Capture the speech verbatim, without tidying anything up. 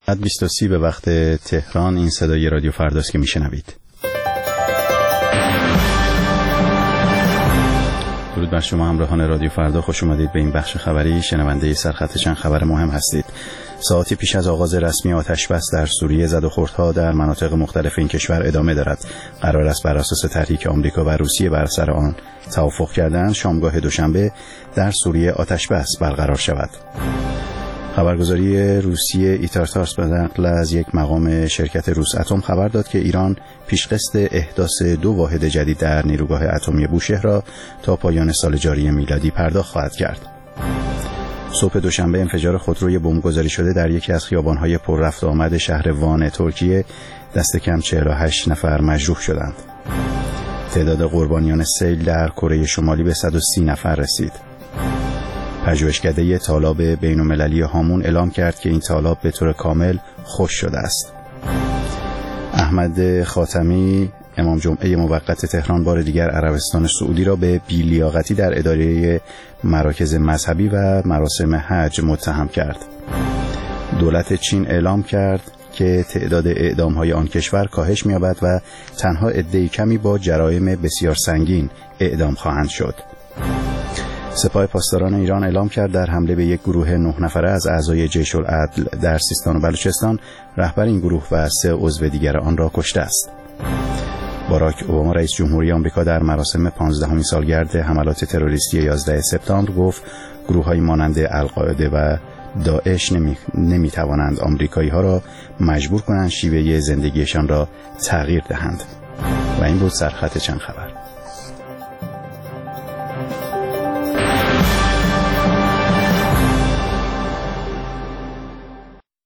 بیست و سی به وقت تهران. این صدای رادیو فرداست که میشنوید. درود بر شما همراهان رادیو فردا، خوش اومدید به این بخش خبری. شنونده سرخط چند خبر مهم هستید. ساعتی پیش از آغاز رسمی آتش بس در سوریه، زد و خوردها در مناطق مختلف این کشور ادامه دارد. قرار است بر اساس طرحی که آمریکا و روسیه بر سر آن توافق کردند، شامگاه دوشنبه در سوریه آتش بس برقرار شود. خبرگزاری روسیه ایتارتارس به نقل از یک مقام شرکت روس اتم خبر داد که ایران پیشقصد احداث دو واحد جدید در نیروگاه اتمی بوشهر را تا پایان سال جاری میلادی پرداخت خواهد کرد. صبح دوشنبه انفجار خودروی بمبگذاری شده در یکی از خیابان‌های پر رفت و آمد شهر وان ترکیه، دست کم چهل و هشت نفر مجروح شدند. تعداد قربانیان سیل در کره شمالی به صد و سی نفر رسید. پژوهشکده تالاب بین‌المللی هامون اعلام کرد که این تالاب به طور کامل خشک شده است. احمد خاتمی امام جمعه موقت تهران بار دیگر عربستان سعودی را به بی‌لیاقتی در اداره مراکز مذهبی و مراسم حج متهم کرد. دولت چین اعلام کرد که تعداد اعدام‌های آن کشور کاهش می‌یابد و تنها عده کمی با جرایم بسیار سنگین اعدام خواهند شد. سپاه پاسداران ایران اعلام کرد در حمله به یک گروه نه نفره از اعضای جیش العدل در سیستان و بلوچستان، رهبر این گروه و سه عضو دیگر آن را کشته است. باراک اوباما رئیس جمهوری آمریکا در مراسم پانزدهمین سالگرد حملات تروریستی یازده سپتامبر گفت گروه‌های مانند القاعده و داعش نمی... نمی توانند آمریکایی ها را مجبور کنند شیوه زندگیشان را تغییر دهند. و این بود سرخط چند خبر.